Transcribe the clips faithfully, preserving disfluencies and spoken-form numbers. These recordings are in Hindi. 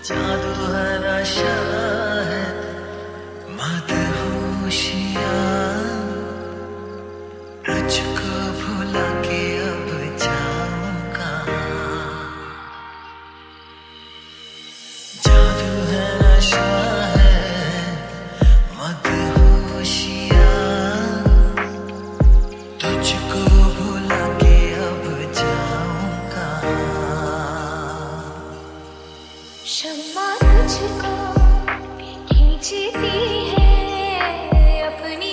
जादू है नशा है मदहोशियाँ तुझको भुला के अब जाऊँ कहाँ। जादू है नशा है मदहोशियाँ तुझको भुला के अब जाऊँ कहाँ। शम्मा तुझको खींचती है अपनी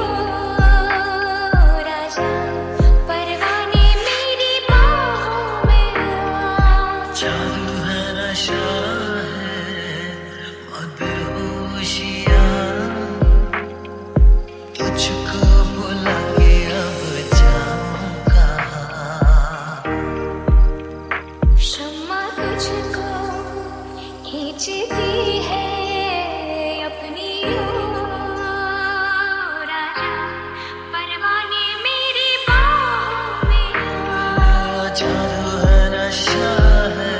ओर, आजा परवाने मेरी बाहों में आ। जादू है नशा है मदहोशियाँ तुझको भुला के अब जाऊँ कहाँ। शम्मा तुझको खींचती है अपनी ओर, आजा परवाने मेरी बाहों में आ। जादू है नशा है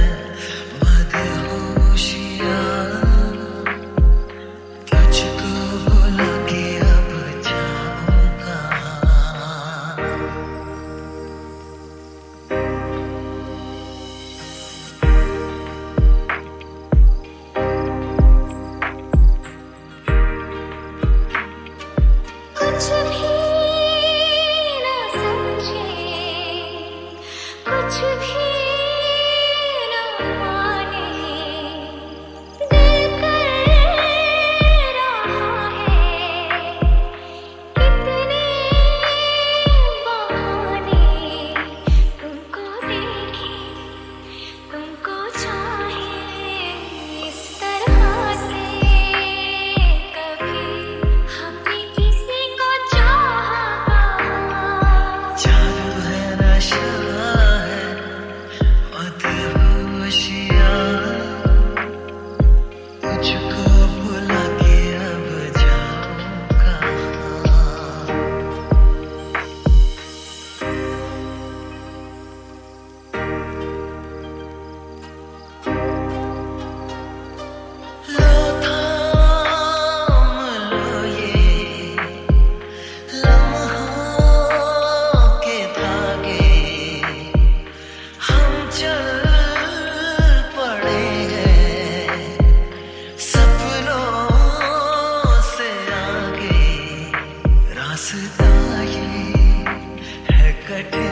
मदहोशियाँ तुझको भुला के अब जाऊँ कहाँ। कुछ भी ना समझे, कुछ भी ना माने, दिल कर रहा है कितने बहाने। तुमको देखे तुमको चाहे इस तरह से कभी हमने किसी को चाहा कहाँ। जादू है नशा है मदहोशियाँ तुझको भुला के अब जाऊँ कहाँ। लो थाम लो ये लम्हों के धागे, हम चल पड़े हैं सपनों से आगे। रास्ता ये है कठिन